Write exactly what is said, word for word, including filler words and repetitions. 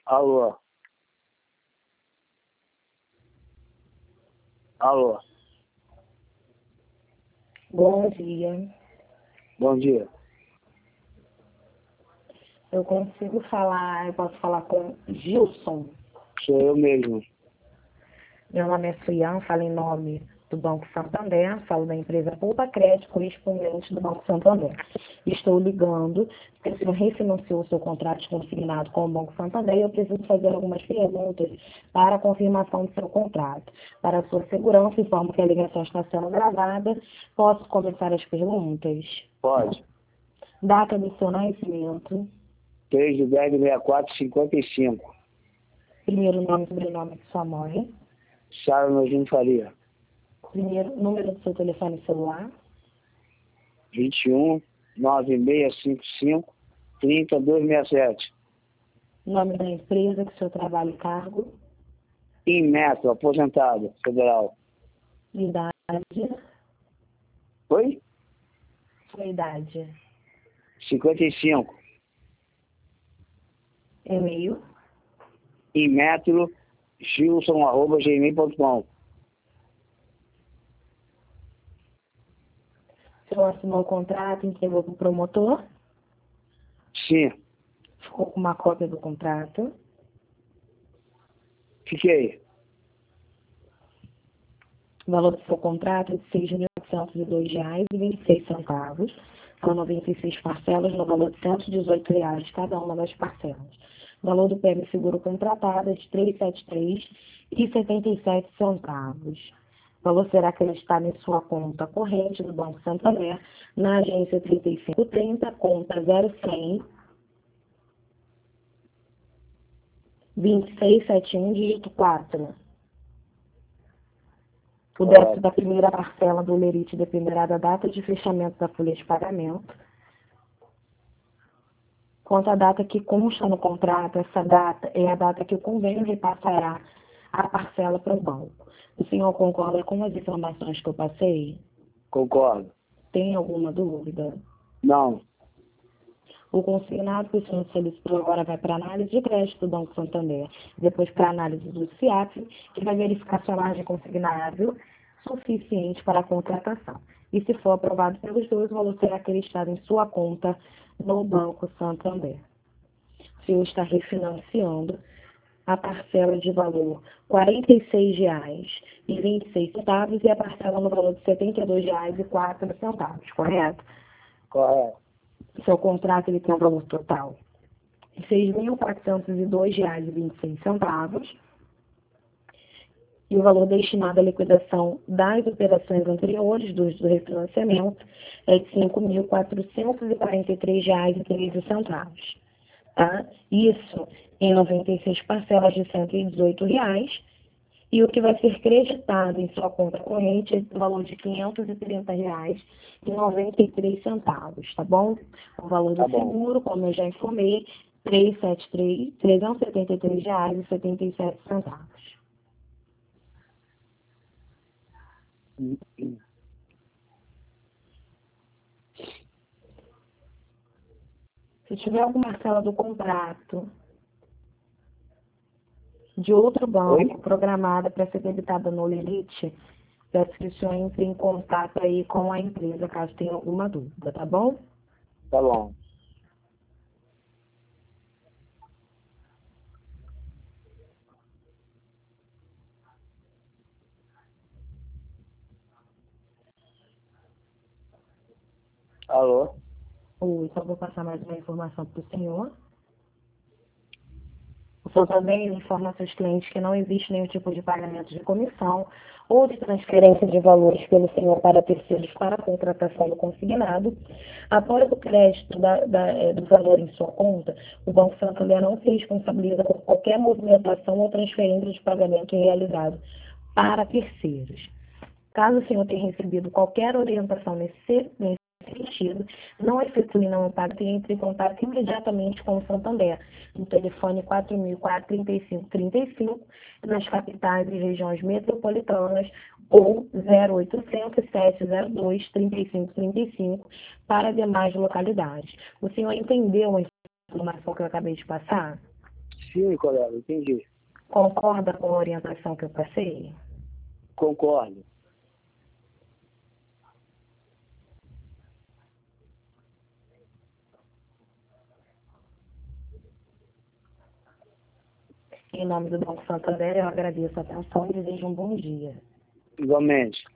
Alô? Alô? Bom dia. Bom dia. Eu consigo falar, eu posso falar com Gilson. Sou eu mesmo. Meu nome é Suian, falo em nome do Banco Santander, falo da empresa Poupa Crédito, correspondente do Banco Santander. Estou ligando porque o senhor refinanciou o seu contrato consignado com o Banco Santander e eu preciso fazer algumas perguntas para a confirmação do seu contrato. Para a sua segurança, informo que a ligação está sendo gravada. Posso começar as perguntas? Pode. Data do seu nascimento. três de dez de sessenta e quatro, cinquenta e cinco. Primeiro nome e sobrenome de sua mãe. Sara Nojinho Faria. Primeiro número do seu telefone celular. vinte e um, nove seis cinco cinco, trinta, duzentos e sessenta e sete. Nome da empresa que o senhor trabalha e cargo. Inmetro, aposentado, federal. Idade. Oi? Sua idade. cinquenta e cinco. E-mail. Inmetro, gilson, arroba, gmail ponto com. O senhor assinou o contrato, entregou para o promotor. Sim. Ficou com uma cópia do contrato. Fiquei. O valor do seu contrato é de seis mil oitocentos e dois reais e vinte e seis centavos. São noventa e seis parcelas no valor de cento e dezoito reais cada uma das parcelas. O valor do prêmio seguro contratado é de trezentos e setenta e três reais e setenta e sete centavos. O valor será acreditado em sua conta corrente do Banco Santander, na agência trinta e cinco trinta, conta zero cem, vinte e seis setenta e um, dígito quatro. O débito da primeira parcela do Lerite dependerá da data de fechamento da folha de pagamento. Quanto à data que consta no contrato, essa data é a data que o convênio repassará a parcela para o banco. O senhor concorda com as informações que eu passei? Concordo. Tem alguma dúvida? Não. O consignado que o senhor solicitou agora vai para a análise de crédito do Banco Santander, depois para a análise do C I A P, que vai verificar se a margem consignável suficiente para a contratação. E se for aprovado pelos dois, o valor será acreditado em sua conta no Banco Santander. O senhor está refinanciando a parcela de valor quarenta e seis reais e vinte e seis centavos e a parcela no valor de setenta e dois reais e quatro centavos, correto? Correto. O seu contrato ele tem um valor total de seis mil quatrocentos e dois reais e vinte e seis centavos e o valor destinado à liquidação das operações anteriores do, do refinanciamento é de cinco mil quatrocentos e quarenta e três reais e treze centavos. Tá? Isso em noventa e seis parcelas de cento e dezoito reais, e o que vai ser creditado em sua conta corrente é o valor de quinhentos e trinta reais e noventa e três centavos, tá bom? O valor do Tá bom. seguro, como eu já informei, trezentos e setenta e três reais e setenta e sete centavos. Se tiver alguma parcela do contrato de outro banco Oi? programada para ser debitada no Lerite, peço que o senhor entre em contato aí com a empresa, caso tenha alguma dúvida, tá bom? Tá bom. Alô? Oi, só vou passar mais uma informação para o senhor. O senhor também informa seus clientes que não existe nenhum tipo de pagamento de comissão ou de transferência de valores pelo senhor para terceiros para a contratação do consignado. Após o crédito da, da, eh, do valor em sua conta, o Banco Santander não se responsabiliza por qualquer movimentação ou transferência de pagamento realizado para terceiros. Caso o senhor tenha recebido qualquer orientação nesse, nesse sentido, não efetue não pague e entre em contato imediatamente com o Santander, no telefone quatro mil e quatro, trinta e cinco trinta e cinco, nas capitais e regiões metropolitanas, ou zero oitocentos, sete zero dois, trinta e cinco trinta e cinco para demais localidades. O senhor entendeu a informação que eu acabei de passar? Sim, colega, entendi. Concorda com a orientação que eu passei? Concordo. Em nome do Banco Santander, eu agradeço a atenção e desejo um bom dia. Igualmente.